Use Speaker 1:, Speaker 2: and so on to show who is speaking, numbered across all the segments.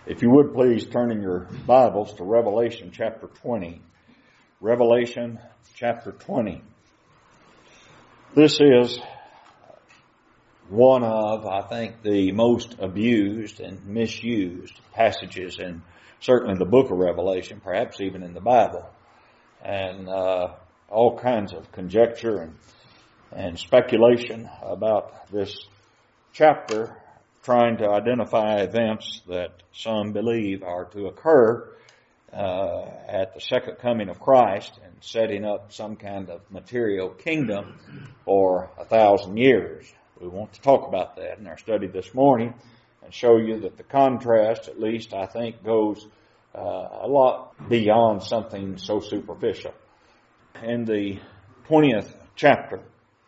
Speaker 1: If you would please turn in your Bibles to Revelation chapter 20. Revelation chapter 20. This is one of, I think, the most abused and misused passages in certainly the book of Revelation, perhaps even in the Bible. And all kinds of conjecture and speculation about this chapter, trying to identify events that some believe are to occur at the second coming of Christ and setting up some kind of material kingdom for 1,000 years. We want to talk about that in our study this morning and show you that the contrast, at least I think, goes a lot beyond something so superficial. In the 20th chapter,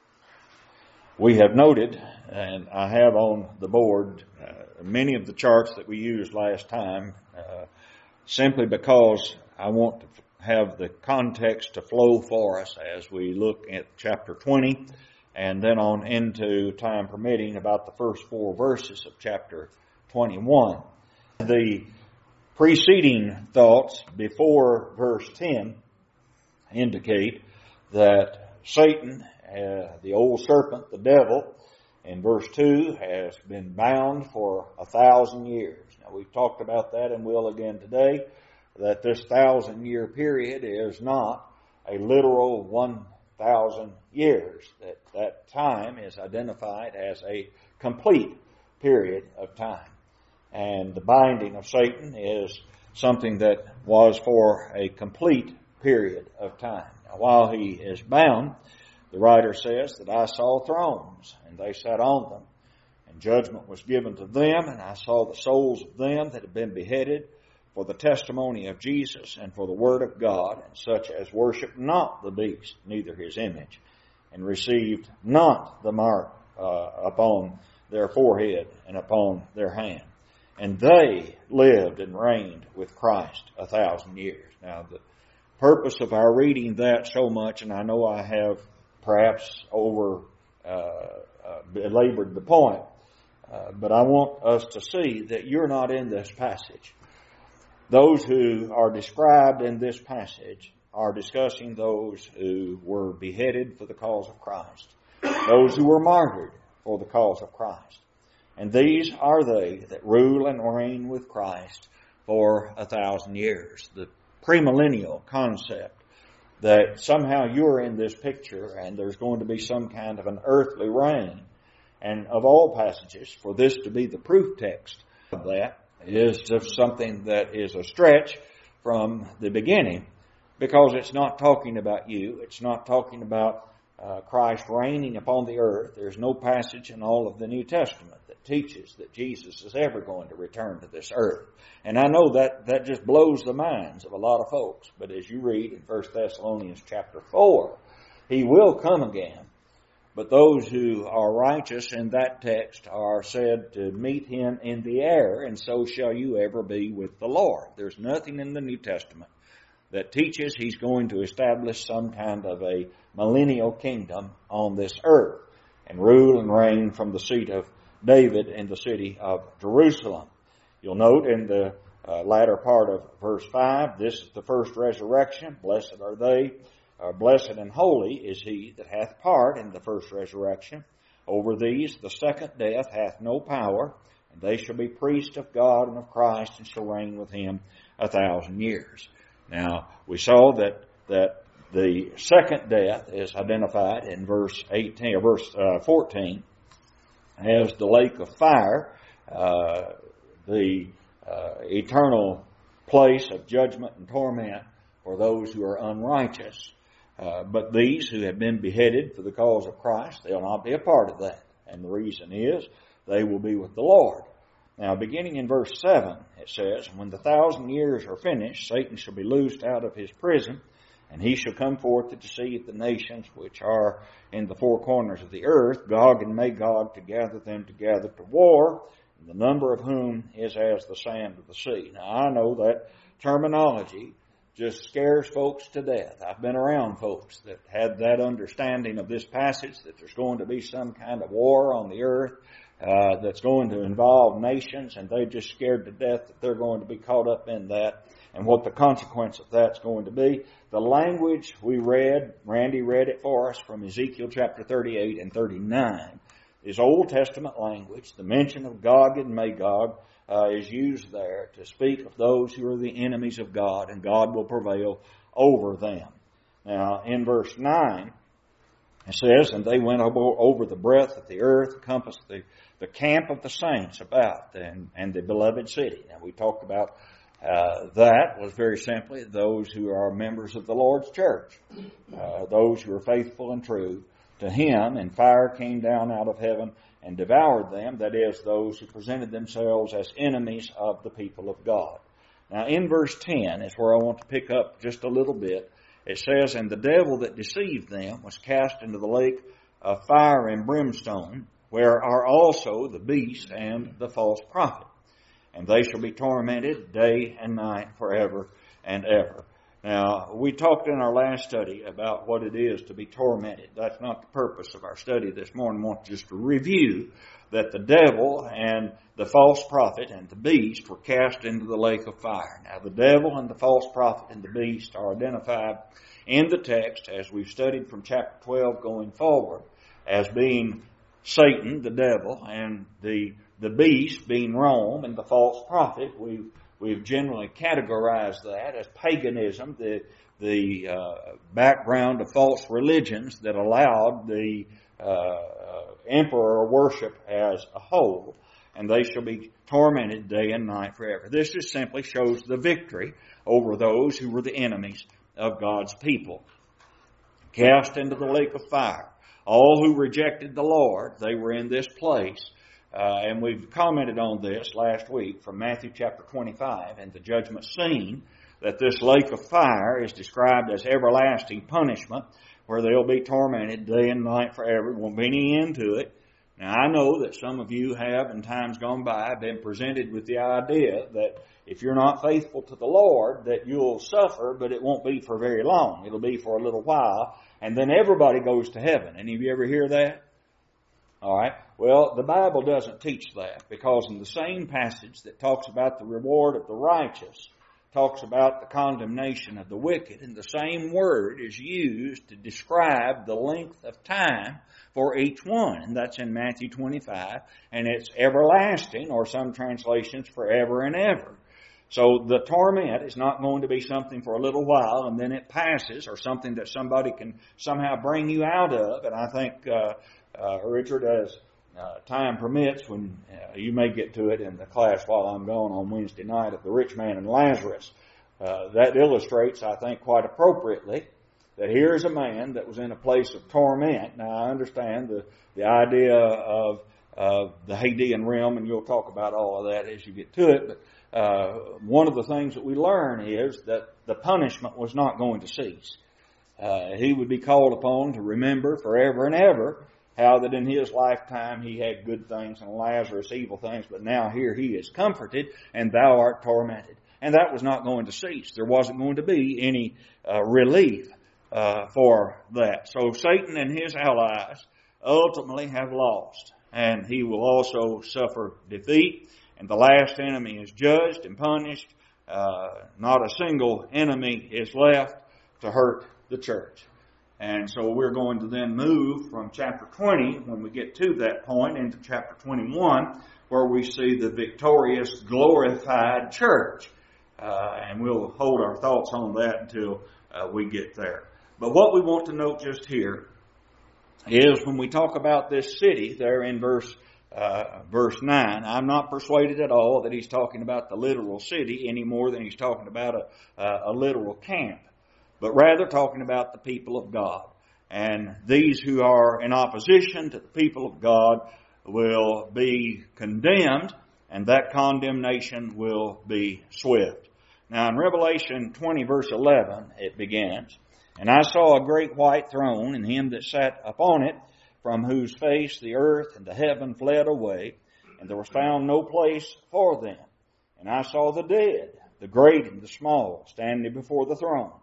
Speaker 1: we have noted, and I have on the board many of the charts that we used last time, simply because I want to have the context to flow for us as we look at chapter 20 and then on into, time permitting, about the first 4 verses of chapter 21. The preceding thoughts before verse 10 indicate that Satan, the old serpent, the devil, in verse 2, has been bound for 1,000 years. Now, we've talked about that and will again today, that this 1,000-year period is not a literal 1,000 years. That time is identified as a complete period of time. And the binding of Satan is something that was for a complete period of time. Now, while he is bound, the writer says that I saw thrones, and they sat on them, and judgment was given to them, and I saw the souls of them that had been beheaded for the testimony of Jesus and for the word of God, and such as worshiped not the beast, neither his image, and received not the mark upon their forehead and upon their hand. And they lived and reigned with Christ 1,000 years. Now, the purpose of our reading that so much, and I know I have perhaps belabored the point, but I want us to see that you're not in this passage. Those who are described in this passage are discussing those who were beheaded for the cause of Christ, those who were martyred for the cause of Christ. And these are they that rule and reign with Christ for 1,000 years. The premillennial concept that somehow you're in this picture and there's going to be some kind of an earthly reign. And of all passages, for this to be the proof text of that is just something that is a stretch from the beginning, because it's not talking about you. It's not talking about Christ reigning upon the earth. There's no passage in all of the New Testament that teaches that Jesus is ever going to return to this earth. And I know that just blows the minds of a lot of folks. But as you read in 1 Thessalonians chapter 4, he will come again. But those who are righteous in that text are said to meet him in the air, and so shall you ever be with the Lord. There's nothing in the New Testament that teaches he's going to establish some kind of a millennial kingdom on this earth and rule and reign from the seat of David in the city of Jerusalem. You'll note in the latter part of verse 5, this is the first resurrection. Blessed are they, blessed and holy is he that hath part in the first resurrection. Over these the second death hath no power, and they shall be priests of God and of Christ, and shall reign with him 1,000 years. Now, we saw that the second death is identified in verse 14 as the lake of fire, the eternal place of judgment and torment for those who are unrighteous. But these who have been beheaded for the cause of Christ, they'll not be a part of that. And the reason is they will be with the Lord. Now, beginning in verse 7, it says, when the 1,000 years are finished, Satan shall be loosed out of his prison, and he shall come forth to deceive the nations which are in the four corners of the earth, Gog and Magog, to gather them together to war, and the number of whom is as the sand of the sea. Now, I know that terminology just scares folks to death. I've been around folks that had that understanding of this passage, that there's going to be some kind of war on the earth, that's going to involve nations, and they're just scared to death that they're going to be caught up in that and what the consequence of that's going to be. The language we read, Randy read it for us from Ezekiel chapter 38 and 39, is Old Testament language. The mention of Gog and Magog is used there to speak of those who are the enemies of God, and God will prevail over them. Now, in verse 9, it says, and they went over the breadth of the earth, compassed the camp of the saints about, and the beloved city. Now, we talked about that was very simply those who are members of the Lord's church, those who are faithful and true to Him, and fire came down out of heaven and devoured them, that is, those who presented themselves as enemies of the people of God. Now, in verse 10 is where I want to pick up just a little bit. It says, and the devil that deceived them was cast into the lake of fire and brimstone, where are also the beast and the false prophet. And they shall be tormented day and night forever and ever. Now, we talked in our last study about what it is to be tormented. That's not the purpose of our study this morning. I want just to review that the devil and the false prophet and the beast were cast into the lake of fire. Now, the devil and the false prophet and the beast are identified in the text, as we've studied from chapter 12 going forward, as being Satan, the devil, and the beast being Rome, and the false prophet. We've generally categorized that as paganism, the background of false religions that allowed the emperor worship as a whole, and they shall be tormented day and night forever. This just simply shows the victory over those who were the enemies of God's people. Cast into the lake of fire. All who rejected the Lord, they were in this place. And we've commented on this last week from Matthew chapter 25 and the judgment scene, that this lake of fire is described as everlasting punishment, where they'll be tormented day and night forever. There won't be any end to it. Now, I know that some of you have, in times gone by, been presented with the idea that if you're not faithful to the Lord, that you'll suffer, but it won't be for very long. It'll be for a little while, and then everybody goes to heaven. Any of you ever hear that? All right. Well, the Bible doesn't teach that, because in the same passage that talks about the reward of the righteous, talks about the condemnation of the wicked, and the same word is used to describe the length of time for each one. And that's in Matthew 25, and it's everlasting, or some translations forever and ever. So the torment is not going to be something for a little while and then it passes, or something that somebody can somehow bring you out of. And I think, Richard, as time permits, when you may get to it in the class while I'm gone on Wednesday night, of the rich man and Lazarus, that illustrates, I think, quite appropriately, that here's a man that was in a place of torment. Now, I understand the idea of the Hadean realm, and you'll talk about all of that as you get to it, but one of the things that we learn is that the punishment was not going to cease. He would be called upon to remember forever and ever how that in his lifetime he had good things and Lazarus evil things, but now here he is comforted and thou art tormented. And that was not going to cease. There wasn't going to be any relief for that. So Satan and his allies ultimately have lost, and he will also suffer defeat. And the last enemy is judged and punished. Not a single enemy is left to hurt the church. And so we're going to then move from chapter 20, when we get to that point, into chapter 21, where we see the victorious, glorified church. And we'll hold our thoughts on that until we get there. But what we want to note just here is when we talk about this city there in verse 9, I'm not persuaded at all that he's talking about the literal city any more than he's talking about a literal camp, but rather talking about the people of God. And these who are in opposition to the people of God will be condemned, and that condemnation will be swift. Now in Revelation 20 verse 11 it begins, and I saw a great white throne, and him that sat upon it, from whose face the earth and the heaven fled away, and there was found no place for them. And I saw the dead, the great and the small, standing before the throne.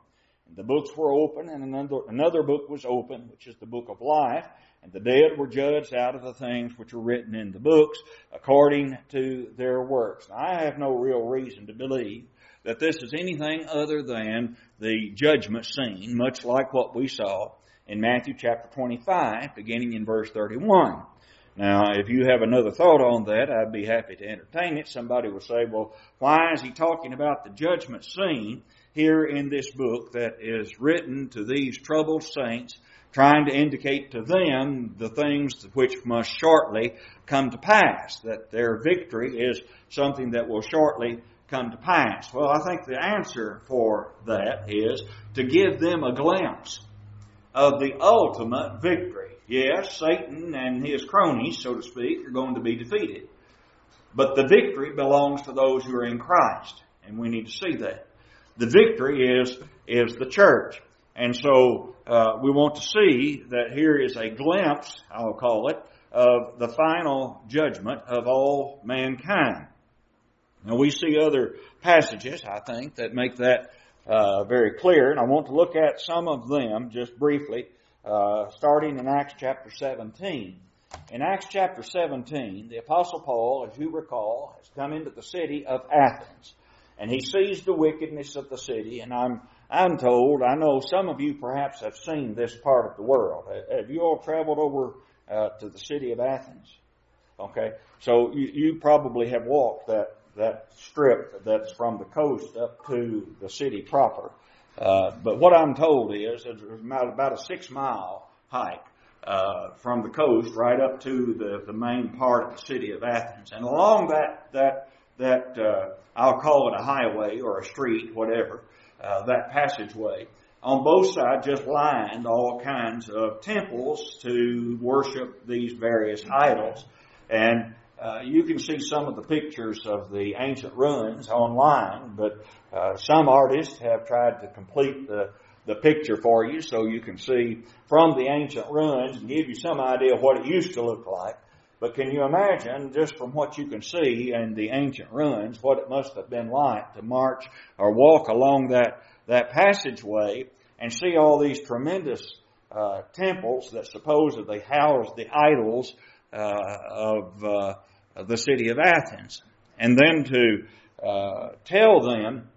Speaker 1: The books were open, and another book was open, which is the book of life. And the dead were judged out of the things which were written in the books according to their works. Now, I have no real reason to believe that this is anything other than the judgment scene, much like what we saw in Matthew chapter 25, beginning in verse 31. Now, if you have another thought on that, I'd be happy to entertain it. Somebody will say, well, why is he talking about the judgment scene here in this book that is written to these troubled saints, trying to indicate to them the things which must shortly come to pass, that their victory is something that will shortly come to pass? Well, I think the answer for that is to give them a glimpse of the ultimate victory. Yes, Satan and his cronies, so to speak, are going to be defeated. But the victory belongs to those who are in Christ, and we need to see that. The victory is the church. And so we want to see that here is a glimpse, I'll call it, of the final judgment of all mankind. Now we see other passages, I think, that make that very clear, and I want to look at some of them just briefly, starting in Acts chapter 17. In Acts chapter 17, the Apostle Paul, as you recall, has come into the city of Athens, and he sees the wickedness of the city, and I'm told, I know some of you perhaps have seen this part of the world. Have you all traveled over to the city of Athens? Okay, so you probably have walked that strip that's from the coast up to the city proper. But what I'm told is it's about a 6-mile hike from the coast right up to the main part of the city of Athens. And along that I'll call it a highway or a street, whatever, that passageway, on both sides just lined all kinds of temples to worship these various idols. And you can see some of the pictures of the ancient ruins online, but some artists have tried to complete the picture for you so you can see from the ancient ruins and give you some idea of what it used to look like. But can you imagine, just from what you can see in the ancient ruins, what it must have been like to march or walk along that passageway and see all these tremendous temples that supposedly house the idols of the city of Athens. And then to tell them,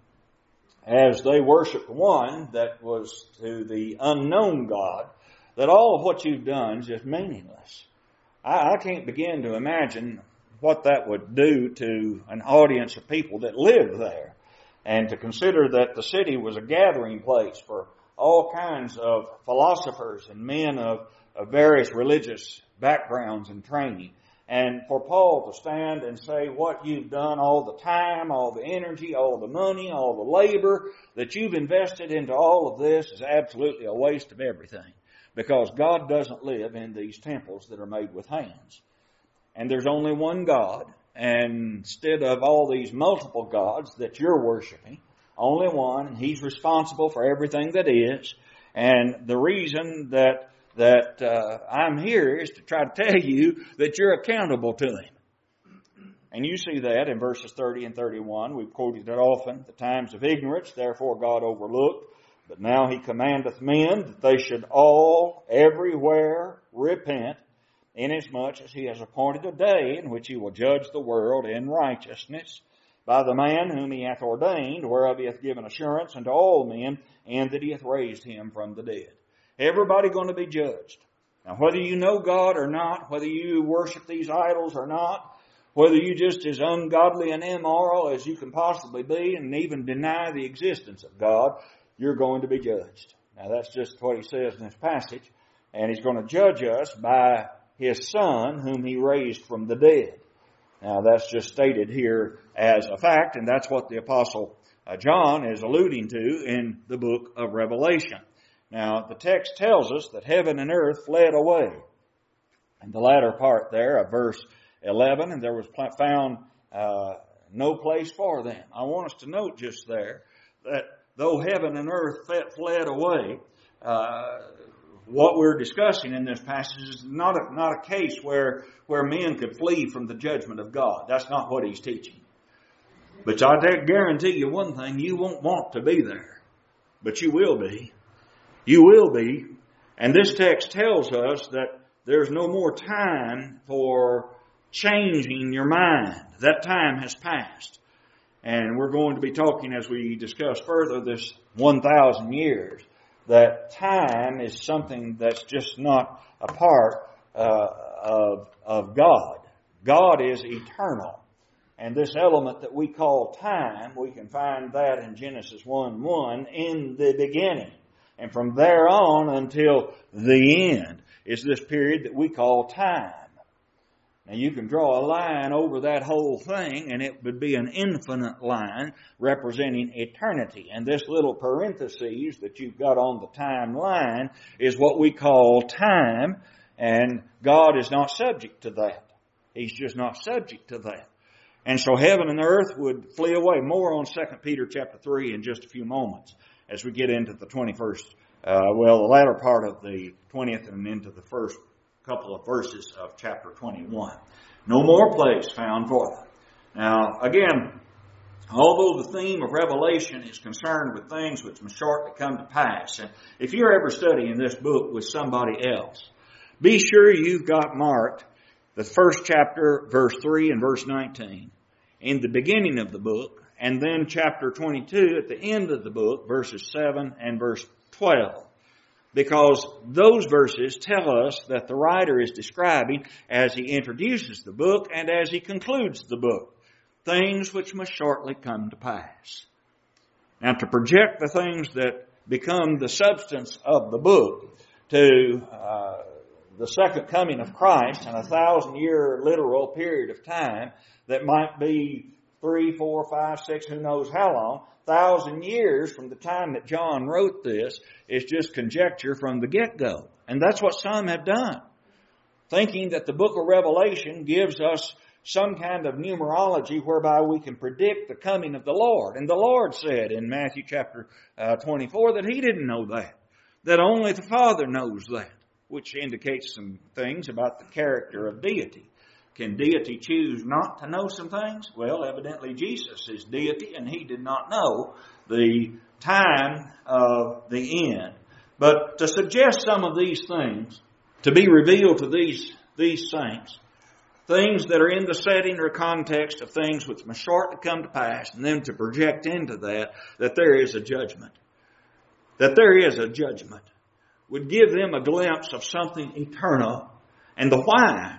Speaker 1: as they worshiped one that was to the unknown God, that all of what you've done is just meaningless. I can't begin to imagine what that would do to an audience of people that lived there. And to consider that the city was a gathering place for all kinds of philosophers and men of various religious backgrounds and training. And for Paul to stand and say what you've done, all the time, all the energy, all the money, all the labor that you've invested into all of this is absolutely a waste of everything. Because God doesn't live in these temples that are made with hands. And there's only one God. And instead of all these multiple gods that you're worshiping, only one, and He's responsible for everything that is. And the reason that I'm here is to try to tell you that you're accountable to Him. And you see that in verses 30 and 31. We've quoted it often. The times of ignorance, therefore God overlooked. But now He commandeth men that they should all everywhere repent, inasmuch as He has appointed a day in which He will judge the world in righteousness by the man whom He hath ordained, whereof He hath given assurance unto all men, and that He hath raised Him from the dead. Everybody going to be judged. Now, whether you know God or not, whether you worship these idols or not, whether you just as ungodly and immoral as you can possibly be and even deny the existence of God, you're going to be judged. Now, that's just what He says in this passage. And He's going to judge us by His Son, whom He raised from the dead. Now, that's just stated here as a fact, and that's what the Apostle John is alluding to in the book of Revelation. Now, the text tells us that heaven and earth fled away. In the latter part there of verse 11, and there was found no place for them. I want us to note just there that though heaven and earth fled away, what we're discussing in this passage is not a case where men could flee from the judgment of God. That's not what He's teaching. But I guarantee you one thing, you won't want to be there. but you will be. You will be. And this text tells us that there's no more time for changing your mind. That time has passed. And we're going to be talking, as we discuss further, this 1,000 years, that time is something that's just not a part of God. God is eternal. And this element that we call time, we can find that in Genesis 1:1, in the beginning. And from there on until the end is this period that we call time. Now you can draw a line over that whole thing, and it would be an infinite line representing eternity. And this little parenthesis that you've got on the timeline is what we call time, and God is not subject to that. He's just not subject to that. And so heaven and earth would flee away. More on 2 Peter chapter 3 in just a few moments as we get into the 21st, the latter part of the 20th and into the first couple of verses of chapter 21. No more place found for them. Now, again, although the theme of Revelation is concerned with things which must shortly come to pass, and if you're ever studying this book with somebody else, be sure you've got marked the first chapter, verse 3 and verse 19, in the beginning of the book, and then chapter 22 at the end of the book, verses 7 and verse 12. Because those verses tell us that the writer is describing, as he introduces the book and as he concludes the book, things which must shortly come to pass. Now, to project the things that become the substance of the book to the second coming of Christ and 1,000-year literal period of time that might be 3, 4, 5, 6, who knows how long, 1,000 years from the time that John wrote this is just conjecture from the get-go. And that's what some have done, thinking that the book of Revelation gives us some kind of numerology whereby we can predict the coming of the Lord. And the Lord said in Matthew chapter 24 that He didn't know that only the Father knows that, which indicates some things about the character of deity. Can deity choose not to know some things? Well, evidently Jesus is deity, and He did not know the time of the end. But to suggest some of these things to be revealed to these saints, things that are in the setting or context of things which must shortly come to pass, and then to project into that there is a judgment. That there is a judgment would give them a glimpse of something eternal and the why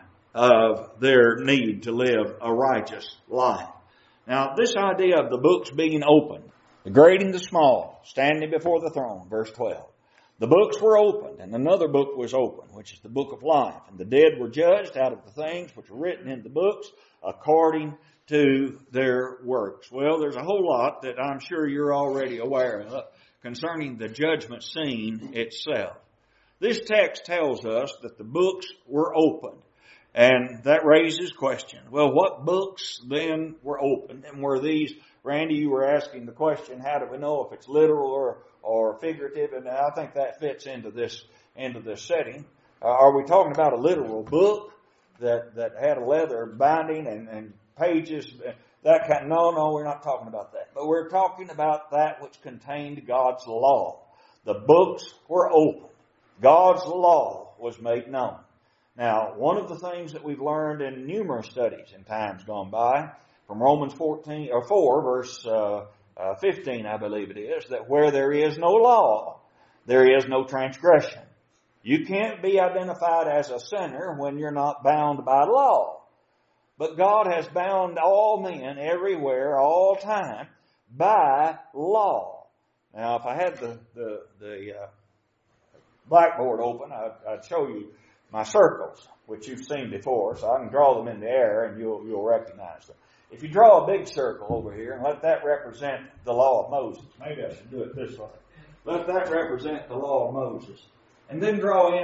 Speaker 1: of their need to live a righteous life. Now, this idea of the books being opened, the great and the small, standing before the throne, verse 12. The books were opened, and another book was opened, which is the book of life. And the dead were judged out of the things which were written in the books according to their works. Well, there's a whole lot that I'm sure you're already aware of concerning the judgment scene itself. This text tells us that the books were opened. And that raises questions. Well, what books then were opened? And were these, Randy, you were asking the question, how do we know if it's literal or figurative? And I think that fits into this setting. Are we talking about a literal book that had a leather binding and pages? That kind? No, we're not talking about that. But we're talking about that which contained God's law. The books were opened. God's law was made known. Now, one of the things that we've learned in numerous studies in times gone by, from Romans 4, verse 15, I believe it is, that where there is no law, there is no transgression. You can't be identified as a sinner when you're not bound by law. But God has bound all men everywhere, all time, by law. Now, if I had the blackboard open, I'd show you my circles, which you've seen before, so I can draw them in the air and you'll recognize them. If you draw a big circle over here and let that represent the law of Moses, maybe I should do it this way. Let that represent the law of Moses. And then draw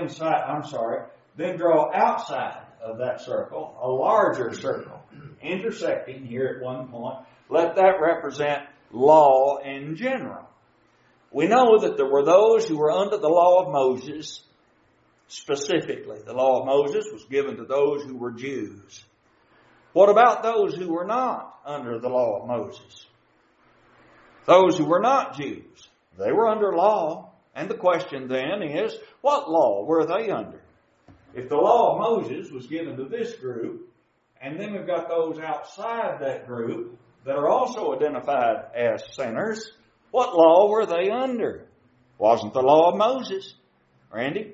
Speaker 1: outside of that circle, a larger circle, intersecting here at one point. Let that represent law in general. We know that there were those who were under the law of Moses. Specifically, the law of Moses was given to those who were Jews. What about those who were not under the law of Moses? Those who were not Jews. They were under law. And the question then is, what law were they under? If the law of Moses was given to this group, and then we've got those outside that group that are also identified as sinners, what law were they under? Wasn't the law of Moses. Randy?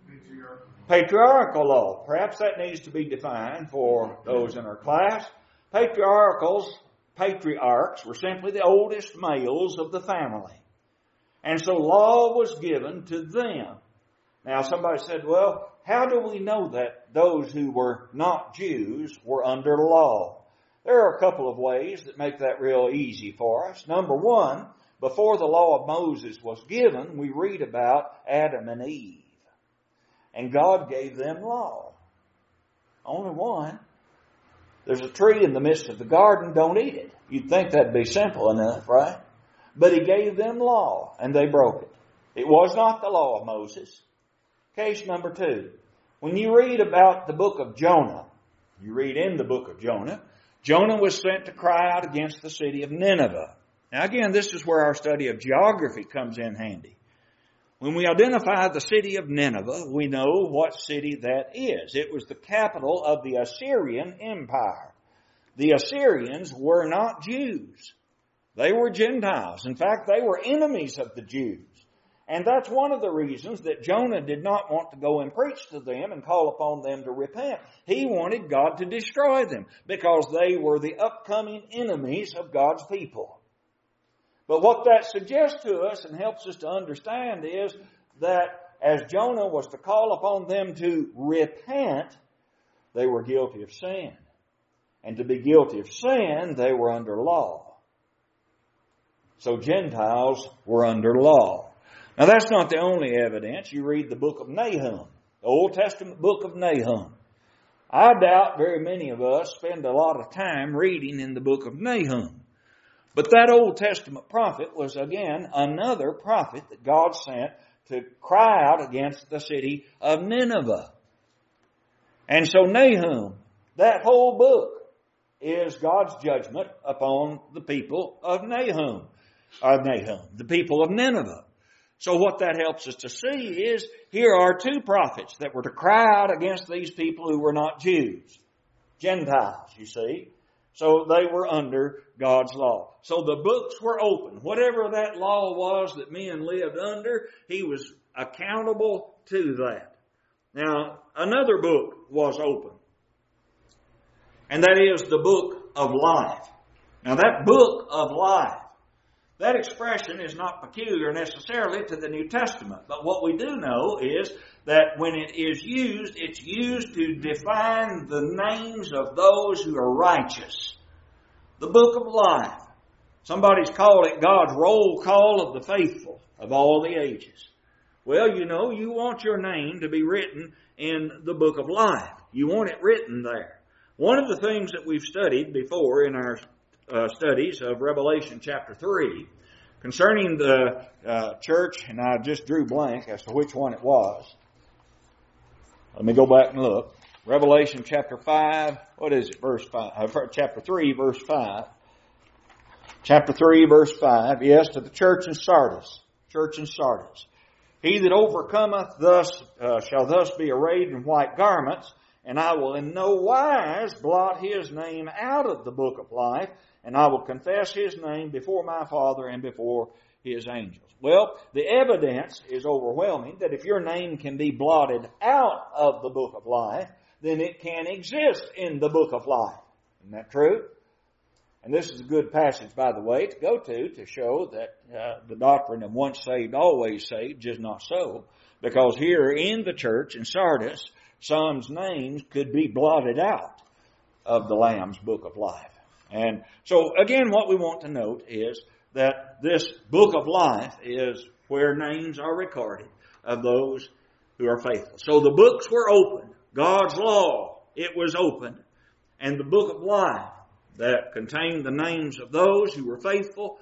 Speaker 1: Patriarchal law. Perhaps that needs to be defined for those in our class. Patriarchs were simply the oldest males of the family. And so law was given to them. Now somebody said, well, how do we know that those who were not Jews were under law? There are a couple of ways that make that real easy for us. Number one, before the law of Moses was given, we read about Adam and Eve. And God gave them law. Only one. There's a tree in the midst of the garden, don't eat it. You'd think that'd be simple enough, right? But He gave them law, and they broke it. It was not the law of Moses. Case number two. When you read about the book of Jonah, you read in the book of Jonah, Jonah was sent to cry out against the city of Nineveh. Now again, this is where our study of geography comes in handy. When we identify the city of Nineveh, we know what city that is. It was the capital of the Assyrian Empire. The Assyrians were not Jews. They were Gentiles. In fact, they were enemies of the Jews. And that's one of the reasons that Jonah did not want to go and preach to them and call upon them to repent. He wanted God to destroy them because they were the upcoming enemies of God's people. But what that suggests to us and helps us to understand is that as Jonah was to call upon them to repent, they were guilty of sin. And to be guilty of sin, they were under law. So Gentiles were under law. Now that's not the only evidence. You read the book of Nahum, the Old Testament book of Nahum. I doubt very many of us spend a lot of time reading in the book of Nahum. But that Old Testament prophet was again another prophet that God sent to cry out against the city of Nineveh. And so Nahum, that whole book, is God's judgment upon the people of the people of Nineveh. So what that helps us to see is here are two prophets that were to cry out against these people who were not Jews. Gentiles, you see. So they were under God's law. So the books were open. Whatever that law was that men lived under, He was accountable to that. Now, another book was open. And that is the book of life. Now that book of life, that expression is not peculiar necessarily to the New Testament. But what we do know is that when it is used, it's used to define the names of those who are righteous. The book of life. Somebody's called it God's roll call of the faithful of all the ages. Well, you know, you want your name to be written in the book of life. You want it written there. One of the things that we've studied before in our studies of Revelation chapter 3 concerning the church, and I just drew blank as to which one it was. Let me go back and look. Revelation chapter 5, what is it? Chapter 3, verse 5. Chapter 3, verse 5. Yes, to the church in Sardis. Church in Sardis. He that overcometh shall thus be arrayed in white garments, and I will in no wise blot his name out of the book of life, and I will confess his name before my Father and before his angels. Well, the evidence is overwhelming that if your name can be blotted out of the book of life, then it can exist in the book of life. Isn't that true? And this is a good passage, by the way, to go to show that the doctrine of once saved, always saved is not so. Because here in the church in Sardis, some names could be blotted out of the Lamb's book of life. And so, again, what we want to note is that this book of life is where names are recorded of those who are faithful. So the books were open. God's law, it was open. And the book of life that contained the names of those who were faithful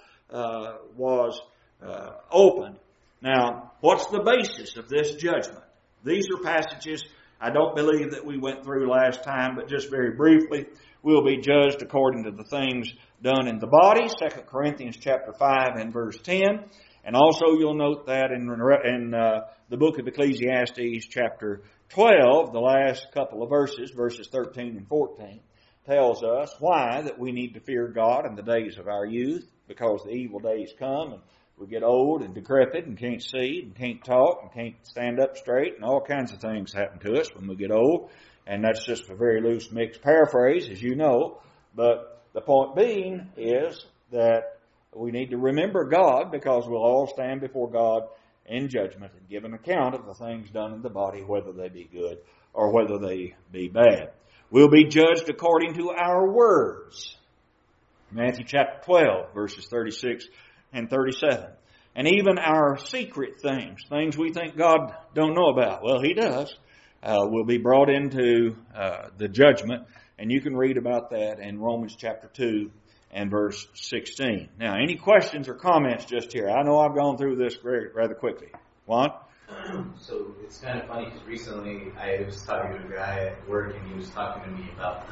Speaker 1: was opened. Now, what's the basis of this judgment? These are passages I don't believe that we went through last time, but just very briefly, we'll be judged according to the things done in the body, 2 Corinthians chapter 5 and verse 10, And also you'll note that in the book of Ecclesiastes chapter 12, the last couple of verses 13 and 14, tells us why that we need to fear God in the days of our youth, because the evil days come and we get old and decrepit and can't see and can't talk and can't stand up straight, and all kinds of things happen to us when we get old. And that's just a very loose mixed paraphrase, as you know. But the point being is that we need to remember God, because we'll all stand before God in judgment and give an account of the things done in the body, whether they be good or whether they be bad. We'll be judged according to our words. Matthew chapter 12, verses 36 and 37. And even our secret things we think God don't know about, well, He does, will be brought into the judgment. And you can read about that in Romans chapter 2 and verse 16. Now, any questions or comments just here? I know I've gone through this rather quickly. Juan?
Speaker 2: So it's kind of funny because recently I was talking to a guy at work, and he was talking to me about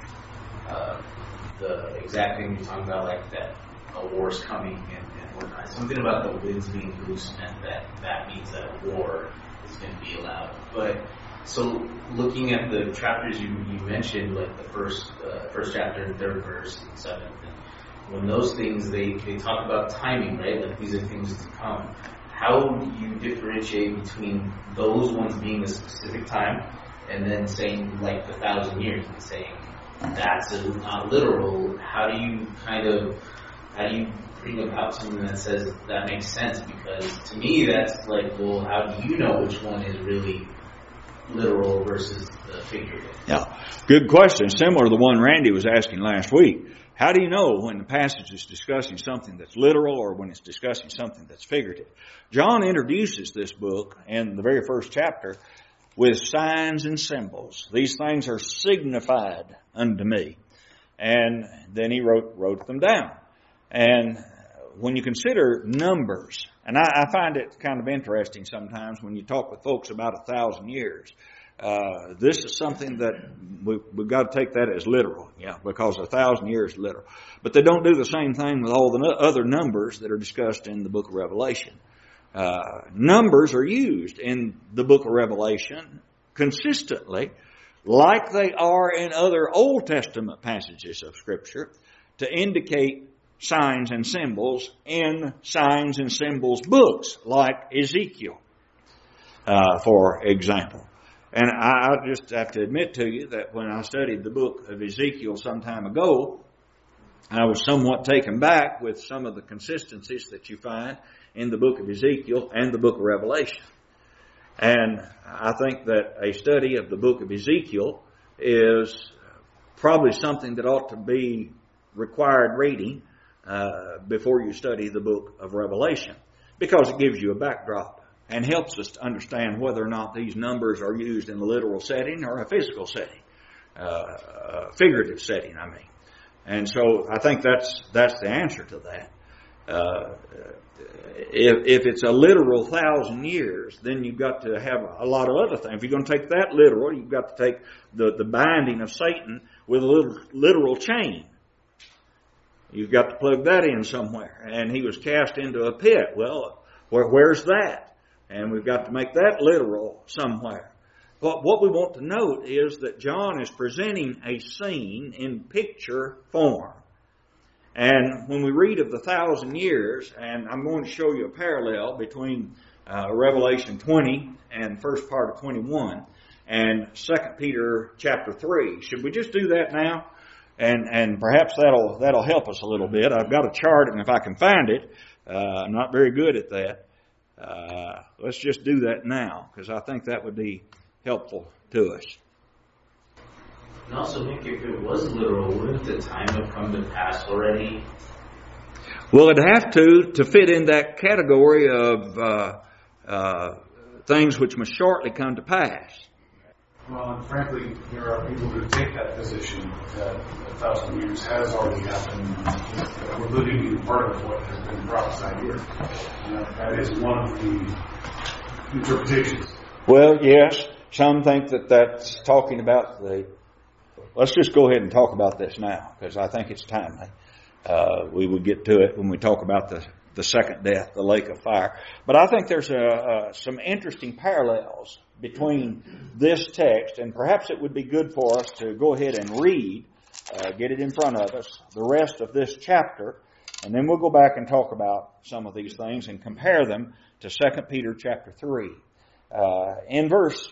Speaker 2: the exact thing you're talking about, like that a war's coming and whatnot. Something about the winds being loose meant that means that a war is going to be allowed. But so looking at the chapters you mentioned, like the first chapter and third verse and seventh, and when those things they talk about timing, right? Like these are things to come. How do you differentiate between those ones being a specific time and then saying like the 1,000 years and saying that's not literal? How do you bring about something that says that makes sense? Because to me that's like, well, how do you know which one is really literal versus the figurative?
Speaker 1: Yeah, good question. Similar to the one Randy was asking last week. How do you know when the passage is discussing something that's literal or when it's discussing something that's figurative? John introduces this book in the very first chapter with signs and symbols. These things are signified unto me. And then he wrote them down. And when you consider numbers, and I find it kind of interesting sometimes when you talk with folks about 1,000 years. This is something that we've got to take that as literal, because 1,000 years is literal. But they don't do the same thing with all the other numbers that are discussed in the book of Revelation. Numbers are used in the book of Revelation consistently, like they are in other Old Testament passages of Scripture, to indicate signs and symbols in signs and symbols books, like Ezekiel, for example. And I just have to admit to you that when I studied the book of Ezekiel some time ago, I was somewhat taken back with some of the consistencies that you find in the book of Ezekiel and the book of Revelation. And I think that a study of the book of Ezekiel is probably something that ought to be required reading before you study the book of Revelation, because it gives you a backdrop and helps us to understand whether or not these numbers are used in a literal setting or a physical setting, figurative setting, I mean. And so I think that's the answer to that. If it's a literal 1,000 years, then you've got to have a lot of other things. If you're going to take that literal, you've got to take the binding of Satan with a literal chain. You've got to plug that in somewhere. And he was cast into a pit. Well, where's that? And we've got to make that literal somewhere. But what we want to note is that John is presenting a scene in picture form. And when we read of the 1,000 years, and I'm going to show you a parallel between Revelation 20 and first part of 21 and 2 Peter chapter 3. Should we just do that now? And perhaps that'll help us a little bit. I've got a chart, and if I can find it, I'm not very good at that. Let's just do that now, because I think that would be helpful to us.
Speaker 2: And also, Nick, if it was literal, wouldn't the time have come to pass already?
Speaker 1: Well, it'd have to fit in that category of things which must shortly come to pass.
Speaker 3: Well, and frankly, there are people who take that position that 1,000 years has already happened. We're living in part of what has been prophesied here. That is one of the interpretations.
Speaker 1: Well, yes. Some think that that's talking about let's just go ahead and talk about this now, because I think it's timely. We will get to it when we talk about the second death, the lake of fire. But I think there's some interesting parallels between this text, and perhaps it would be good for us to go ahead and read, get it in front of us, the rest of this chapter, and then we'll go back and talk about some of these things and compare them to 2 Peter chapter 3. In verse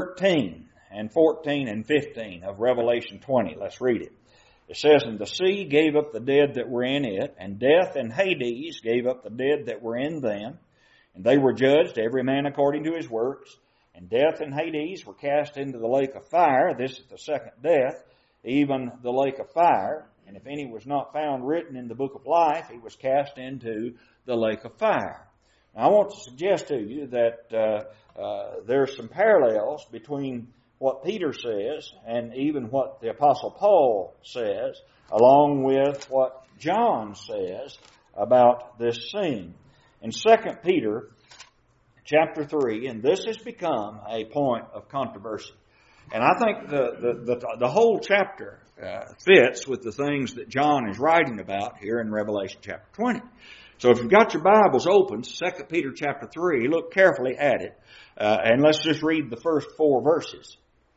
Speaker 1: 13 and 14 and 15 of Revelation 20, let's read it. It says, "And the sea gave up the dead that were in it, and death and Hades gave up the dead that were in them. And they were judged, every man according to his works. And death and Hades were cast into the lake of fire." This is the second death, even the lake of fire. "And if any was not found written in the book of life, he was cast into the lake of fire." Now, I want to suggest to you that there's some parallels between what Peter says and even what the Apostle Paul says, along with what John says about this scene. In 2 Peter chapter 3, and this has become a point of controversy. And I think the whole chapter fits with the things that John is writing about here in Revelation chapter 20. So if you've got your Bibles open, 2 Peter chapter 3, look carefully at it, and let's just read the first 4 verses.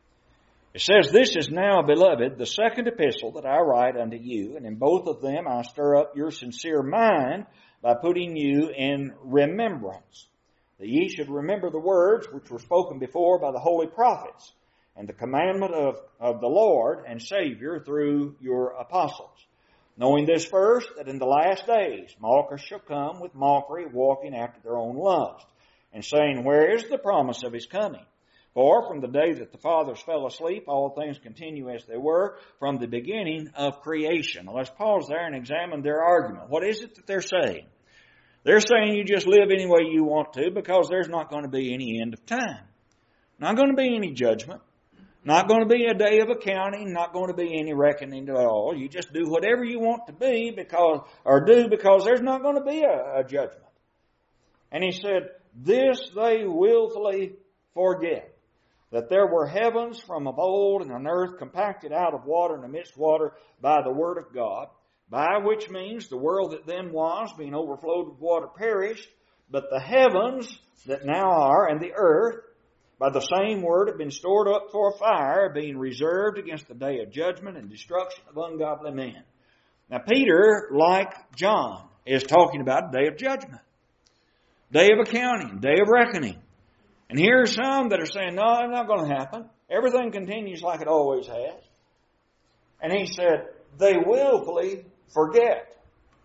Speaker 1: It says, "This is now, beloved, the second epistle that I write unto you, and in both of them I stir up your sincere mind by putting you in remembrance, that ye should remember the words which were spoken before by the holy prophets, and the commandment of the Lord and Savior through your apostles. Knowing this first, that in the last days mockers shall come with mockery, walking after their own lust, and saying, Where is the promise of his coming? For from the day that the fathers fell asleep, all things continue as they were from the beginning of creation." Now let's pause there and examine their argument. What is it that they're saying? They're saying you just live any way you want to because there's not going to be any end of time. Not going to be any judgment. Not going to be a day of accounting. Not going to be any reckoning at all. You just do whatever you want to be because there's not going to be a judgment. And he said, "This they willfully forget, that there were heavens from of old, and an earth compacted out of water and amidst water by the word of God, by which means the world that then was, being overflowed with water, perished. But the heavens that now are, and the earth, by the same word have been stored up for fire, being reserved against the day of judgment and destruction of ungodly men." Now Peter, like John, is talking about a day of judgment, day of accounting, day of reckoning. And here are some that are saying, no, it's not going to happen. Everything continues like it always has. And he said, they willfully forget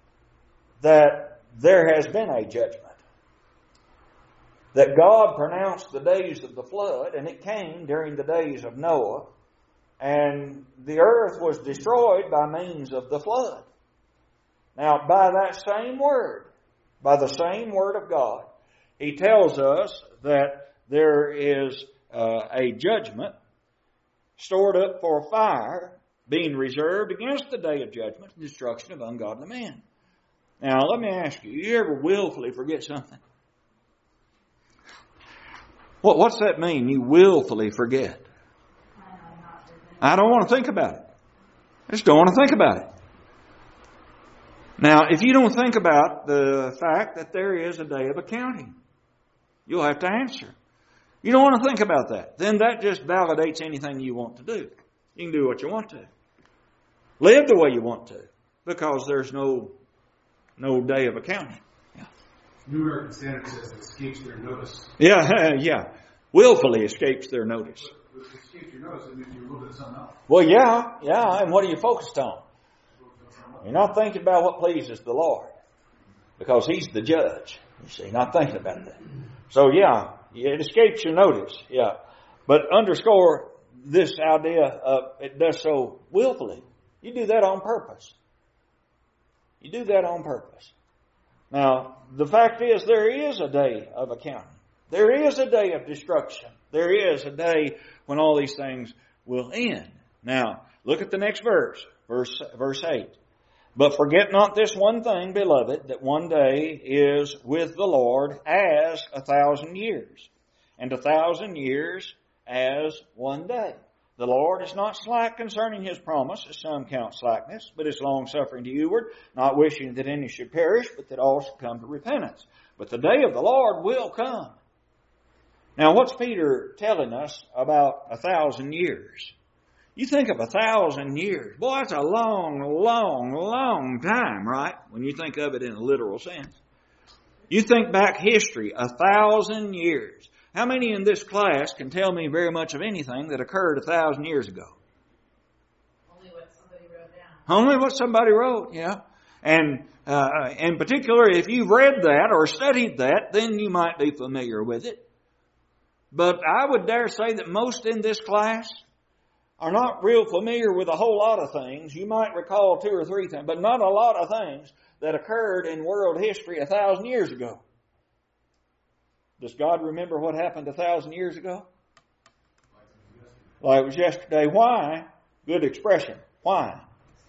Speaker 1: that there has been a judgment. That God pronounced the days of the flood, and it came during the days of Noah, and the earth was destroyed by means of the flood. Now, by that same word, by the same word of God, he tells us that there is a judgment stored up for fire, being reserved against the day of judgment and destruction of ungodly men. Now, let me ask you, you ever willfully forget something? What's that mean, you willfully forget? I don't want to think about it. I just don't want to think about it. Now, if you don't think about the fact that there is a day of accounting, you'll have to answer. You don't want to think about that. Then that just validates anything you want to do. You can do what you want to. Live the way you want to, because there's no day of accounting. Yeah.
Speaker 3: New American Standard says it escapes their notice.
Speaker 1: Yeah. Willfully escapes their notice.
Speaker 3: But if it escapes your notice, it means you're looking at something else.
Speaker 1: Well, yeah. And what are you focused on? You're not thinking about what pleases the Lord, because He's the judge. You see, not thinking about that. So, yeah, it escapes your notice. Yeah. But underscore this idea of it does so willfully. You do that on purpose. You do that on purpose. Now, the fact is there is a day of accounting. There is a day of destruction. There is a day when all these things will end. Now, look at the next verse. Verse 8. "But forget not this one thing, beloved, that one day is with the Lord as 1,000 years, and 1,000 years as one day." the Lord is not slack concerning His promise, as some count slackness, but is long-suffering to youward, not wishing that any should perish, but that all should come to repentance. But the day of the Lord will come. Now, what's Peter telling us about 1,000 years? You think of 1,000 years. Boy, that's a long, long, long time, right? When you think of it in a literal sense. You think back history, 1,000 years. How many in this class can tell me very much of anything that occurred 1,000 years ago?
Speaker 4: Only what somebody wrote down.
Speaker 1: Only what somebody wrote, yeah. And in particular, if you've read that or studied that, then you might be familiar with it. But I would dare say that most in this class are not real familiar with a whole lot of things. You might recall 2 or 3 things, but not a lot of things that occurred in world history 1,000 years ago. Does God remember what happened 1,000 years ago? Like it was yesterday. Why? Good expression. Why?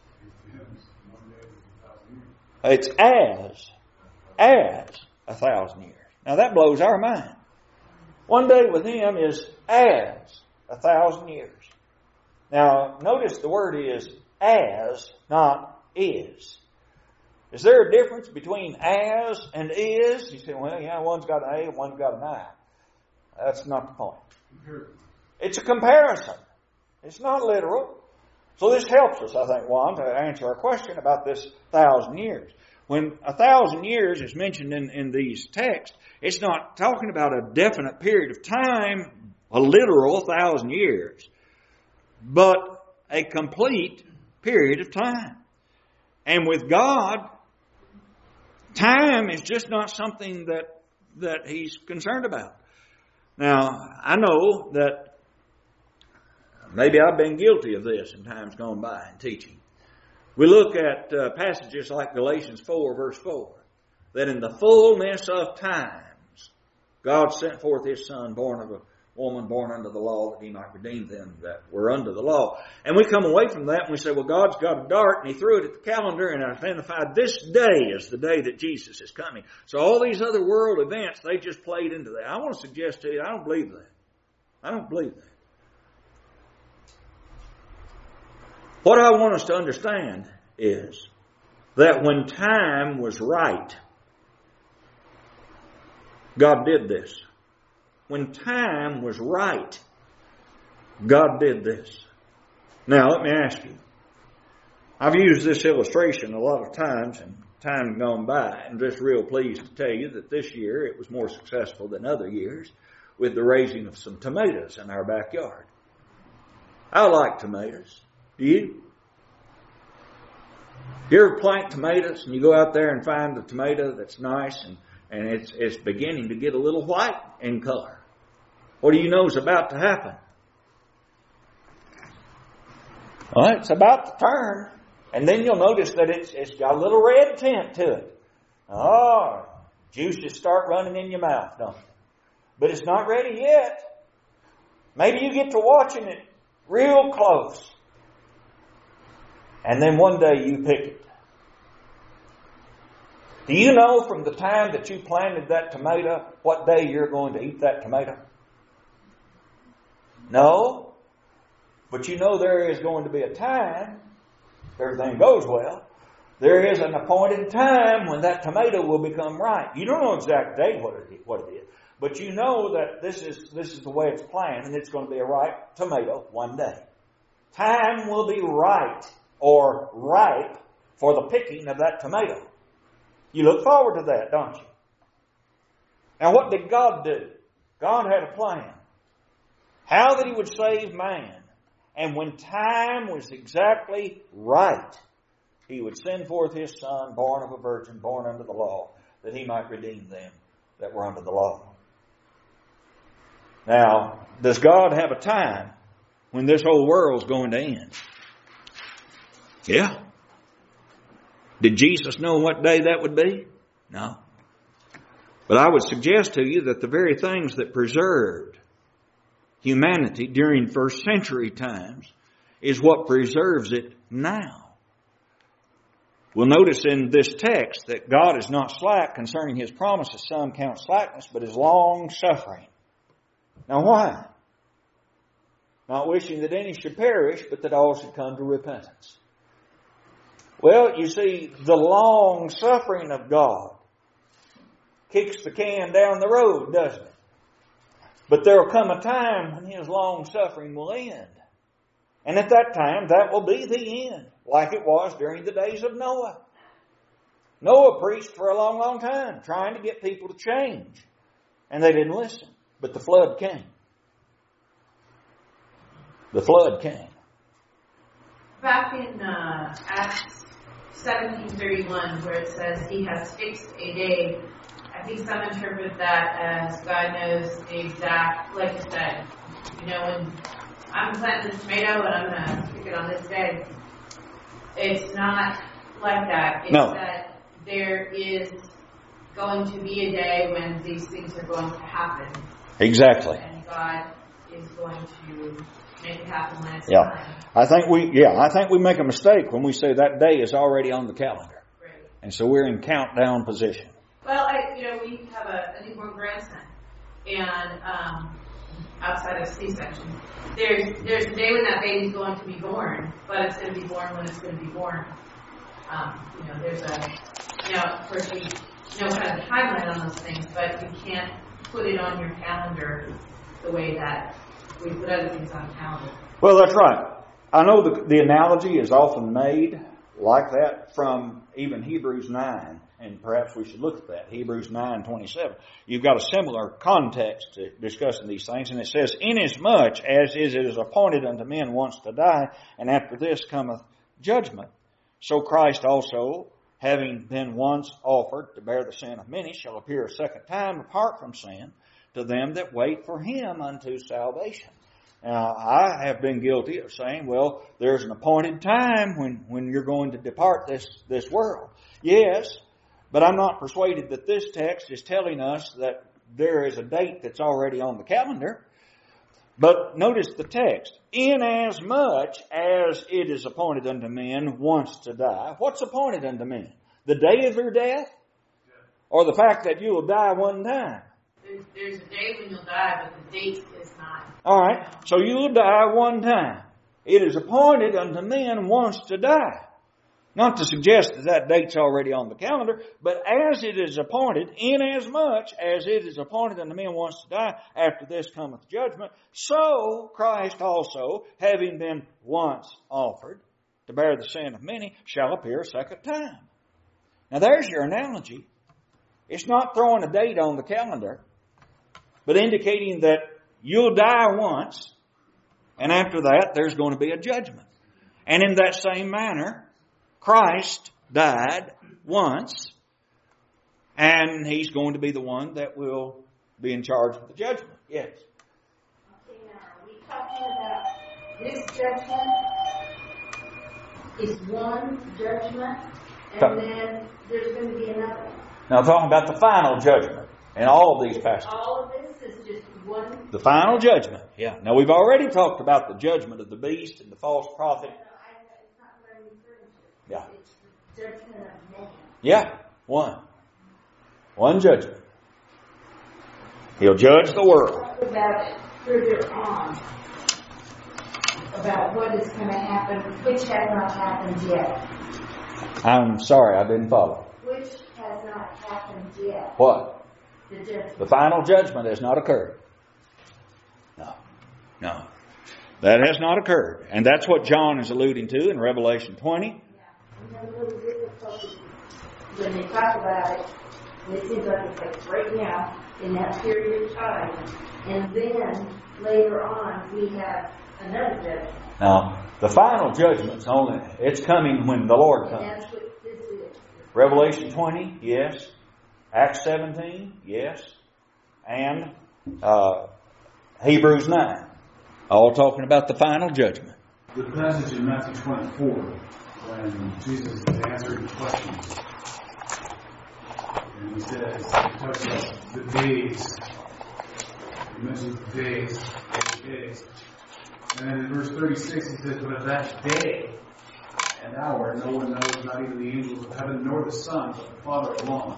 Speaker 1: It's as 1,000 years. Now that blows our mind. One day with Him is as 1,000 years. Now notice the word is as, not is. Is there a difference between as and is? You say, well, yeah, one's got an A and one's got an I. That's not the point. It's a comparison. It's not literal. So this helps us, I think, Juan, to answer our question about this 1,000 years. When 1,000 years is mentioned in these texts, it's not talking about a definite period of time, a literal 1,000 years, but a complete period of time. And with God, time is just not something that He's concerned about. Now, I know that maybe I've been guilty of this in times gone by in teaching. We look at passages like Galatians 4, verse 4, that in the fullness of times, God sent forth His Son, born of a woman, born under the law, that He might redeem them that were under the law. And we come away from that and we say, well, God's got a dart, and He threw it at the calendar and identified this day as the day that Jesus is coming. So all these other world events, they just played into that. I want to suggest to you, I don't believe that. I don't believe that. What I want us to understand is that when time was right, God did this. When time was right, God did this. Now, let me ask you. I've used this illustration a lot of times in time gone by, and just real pleased to tell you that this year it was more successful than other years with the raising of some tomatoes in our backyard. I like tomatoes. Do you? You ever plant tomatoes and you go out there and find a tomato that's nice and it's beginning to get a little white in color? What do you know is about to happen? Well, it's about to turn. And then you'll notice that it's got a little red tint to it. Oh, juices start running in your mouth, don't they? But it's not ready yet. Maybe you get to watching it real close. And then one day you pick it. Do you know from the time that you planted that tomato what day you're going to eat that tomato? No. But you know there is going to be a time, if everything goes well, there is an appointed time when that tomato will become ripe. You don't know exact date what it is. But you know that this is the way it's planned, and it's going to be a ripe tomato one day. Time will be right or ripe for the picking of that tomato. You look forward to that, don't you? Now, what did God do? God had a plan. How that He would save man. And when time was exactly right, He would send forth His Son, born of a virgin, born under the law, that He might redeem them that were under the law. Now, does God have a time when this whole world's going to end? Yeah. Did Jesus know what day that would be? No. But I would suggest to you that the very things that preserved humanity during first century times is what preserves it now. We'll notice in this text that God is not slack concerning His promises. Some count slackness, but is long suffering. Now why? not wishing that any should perish, but that all should come to repentance. Well, you see, the long suffering of God kicks the can down the road, doesn't it? But there will come a time when His long suffering will end. And at that time, that will be the end, like it was during the days of Noah. Noah preached for a long, long time, trying to get people to change. And they didn't listen. But the flood came. The flood came.
Speaker 4: Back in Acts 17:31, where it says He has fixed a day, I think some interpret that as God knows the exact, like you said, when I'm planting this tomato and I'm going to pick it on this day. It's not like that. It's that there is going to be a day when these things are going to happen.
Speaker 1: Exactly.
Speaker 4: And God is going to make it happen when it's
Speaker 1: time. I think we make a mistake when we say that day is already on the calendar.
Speaker 4: Right.
Speaker 1: And so we're in countdown position.
Speaker 4: Well, we have a newborn grandson, and outside of C-section, there's a day when that baby's going to be born, but it's going to be born when it's going to be born. There's of course we know kind of the timeline on those things, but you can't put it on your calendar the way that we put other things on the calendar. Well,
Speaker 1: that's right. I know the analogy is often made like that from even Hebrews 9, and perhaps we should look at that. Hebrews 9:27. You've got a similar context to discussing these things, and it says, "Inasmuch as it is appointed unto men once to die, and after this cometh judgment, so Christ also, having been once offered to bear the sin of many, shall appear a second time apart from sin to them that wait for Him unto salvation." Now, I have been guilty of saying, well, there's an appointed time when you're going to depart this world. Yes, but I'm not persuaded that this text is telling us that there is a date that's already on the calendar. But notice the text. "Inasmuch as it is appointed unto men once to die." What's appointed unto men? The day of their death? Or the fact that you will die one time?
Speaker 4: There's a day when you'll die, but the date is not.
Speaker 1: All right. So you will die one time. It is appointed unto men once to die. Not to suggest that date's already on the calendar, but as it is appointed, inasmuch as it is appointed unto men once to die, after this cometh judgment, so Christ also, having been once offered to bear the sin of many, shall appear a second time. Now there's your analogy. It's not throwing a date on the calendar, but indicating that you'll die once, and after that there's going to be a judgment. And in that same manner, Christ died once, and He's going to be the one that will be in charge of the judgment. Yes?
Speaker 5: Okay, now are we talking about this judgment is one judgment, and then there's going to be another one?
Speaker 1: Now, I'm talking about the final judgment in all of these passages.
Speaker 5: All of this is just one?
Speaker 1: The final judgment, yeah. Now, we've already talked about the judgment of the beast and the false prophet.
Speaker 5: It's not what I'm referring to.
Speaker 1: Yeah.
Speaker 5: It's the judgment of man.
Speaker 1: Yeah, one. One judgment. He'll judge the world.
Speaker 5: Talk about it further on, about what is going to happen, which has not happened yet.
Speaker 1: I'm sorry, I didn't follow.
Speaker 5: Which has not happened yet.
Speaker 1: What?
Speaker 5: The judgment.
Speaker 1: The final judgment has not occurred. No. That has not occurred. And that's what John is alluding to in Revelation 20.
Speaker 5: Yeah. And a little difficulty when they talk about it, and it seems like it's like right now, in that period of time. And then later on, we have another judgment.
Speaker 1: Now, the final judgment's only, it's coming when the Lord
Speaker 5: And
Speaker 1: comes.
Speaker 5: that's what this is.
Speaker 1: Revelation 20, yes. Acts 17, yes. And Hebrews 9. All talking about the final judgment.
Speaker 3: The passage in Matthew 24, when Jesus is answering questions, and he says, he talks about the days, he mentions the days, and then in verse 36 he says, "But of that day and hour no one knows, not even the angels of heaven, nor the Son, but the Father alone."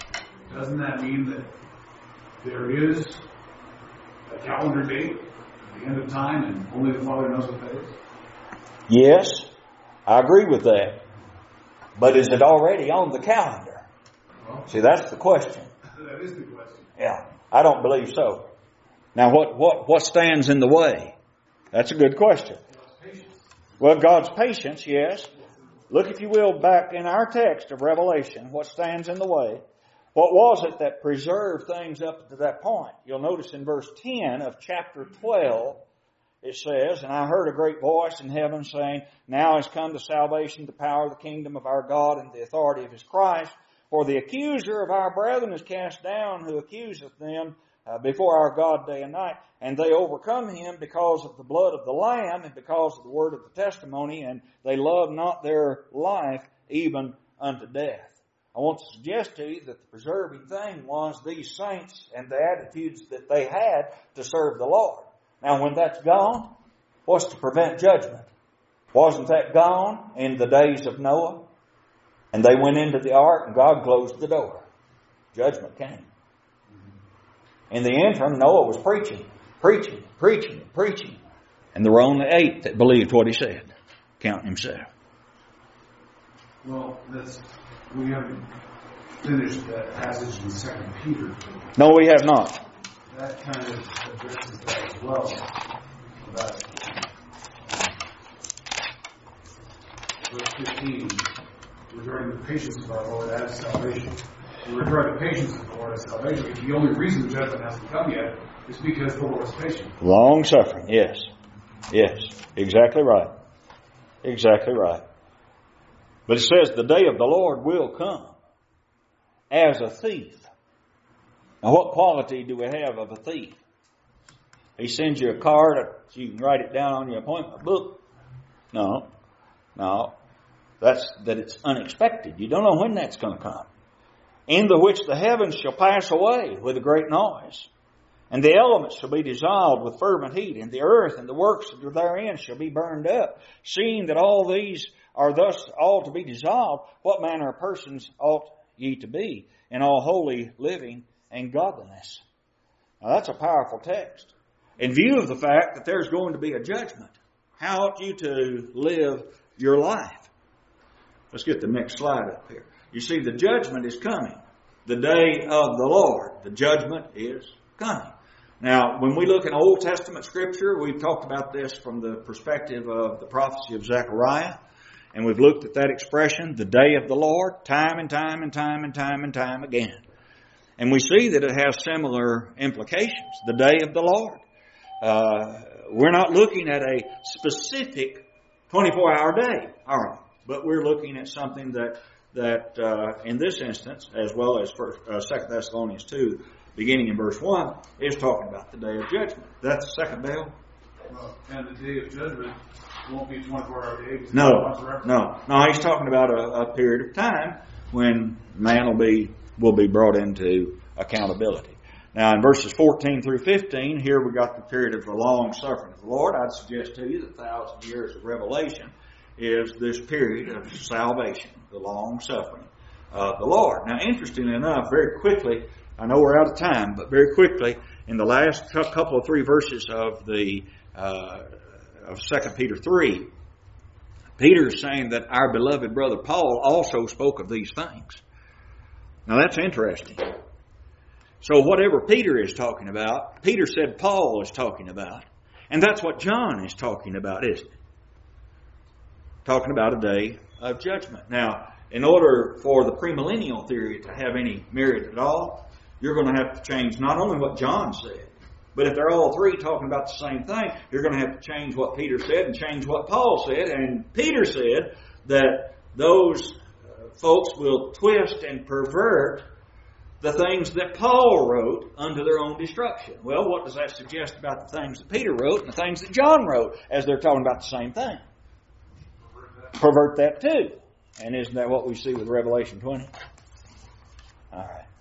Speaker 3: Doesn't that mean that there is a calendar date the end of time and only the Father knows what that is?
Speaker 1: Yes, I agree with that. But is it already on the calendar?
Speaker 3: Well,
Speaker 1: See, that's the question.
Speaker 3: that is the question.
Speaker 1: Yeah, I don't believe so. Now, what stands in the way? That's a good question. Well, God's patience, yes. Look, if you will, back in our text of Revelation, what stands in the way? What was it that preserved things up to that point? You'll notice in verse 10 of chapter 12, it says, "And I heard a great voice in heaven saying, Now has come the salvation, the power of the kingdom of our God, and the authority of His Christ. For the accuser of our brethren is cast down, who accuseth them before our God day and night. And they overcome him because of the blood of the Lamb and because of the word of the testimony, and they love not their life even unto death." I want to suggest to you that the preserving thing was these saints and the attitudes that they had to serve the Lord. Now, when that's gone, what's to prevent judgment? Wasn't that gone in the days of Noah? And they went into the ark and God closed the door. Judgment came. In the interim, Noah was preaching. And there were only 8 that believed what he said, counting himself.
Speaker 3: Well, we haven't finished that passage in 2 Peter.
Speaker 1: No, we have not.
Speaker 3: That kind of addresses that as well. About verse 15, regarding the patience of our Lord as salvation. Regarding the patience of the Lord as salvation, the only reason judgment hasn't come yet is because the Lord is patient.
Speaker 1: Long suffering, yes. Yes, exactly right. Exactly right. But it says the day of the Lord will come as a thief. Now, what quality do we have of a thief? He sends you a card so you can write it down on your appointment book. No. That's that it's unexpected. You don't know when that's going to come. In the which the heavens shall pass away with a great noise, and the elements shall be dissolved with fervent heat, and the earth and the works therein shall be burned up. Seeing that all these are thus all to be dissolved, what manner of persons ought ye to be in all holy living and godliness? Now that's a powerful text. In view of the fact that there's going to be a judgment, how ought you to live your life? Let's get the next slide up here. You see, the judgment is coming. The day of the Lord. The judgment is coming. Now, when we look in Old Testament Scripture, we've talked about this from the perspective of the prophecy of Zechariah. And we've looked at that expression, the day of the Lord, time and time again. And we see that it has similar implications. The day of the Lord. We're not looking at a specific 24-hour day, are we? But we're looking at something that in this instance, as well as 2 Thessalonians 2, beginning in verse 1, is talking about the day of judgment. That's the second bell.
Speaker 3: Well, and the day of judgment won't be a 24-hour day.
Speaker 1: No. He's talking about a period of time when man will be brought into accountability. Now, in verses 14 through 15, here we got the period of the long suffering of the Lord. I'd suggest to you that 1,000 years of Revelation is this period of salvation, the long suffering of the Lord. Now, interestingly enough, very quickly, I know we're out of time, but very quickly, in the last couple of 3 verses of of 2 Peter 3, Peter is saying that our beloved brother Paul also spoke of these things. Now, that's interesting. So whatever Peter is talking about, Peter said Paul is talking about. And that's what John is talking about, isn't it? Talking about a day of judgment. Now, in order for the premillennial theory to have any merit at all, you're going to have to change not only what John said, but if they're all 3 talking about the same thing, you're going to have to change what Peter said and change what Paul said. And Peter said that those folks will twist and pervert the things that Paul wrote unto their own destruction. Well, what does that suggest about the things that Peter wrote and the things that John wrote as they're talking about the same thing? Pervert that too. And isn't that what we see with Revelation 20? All right.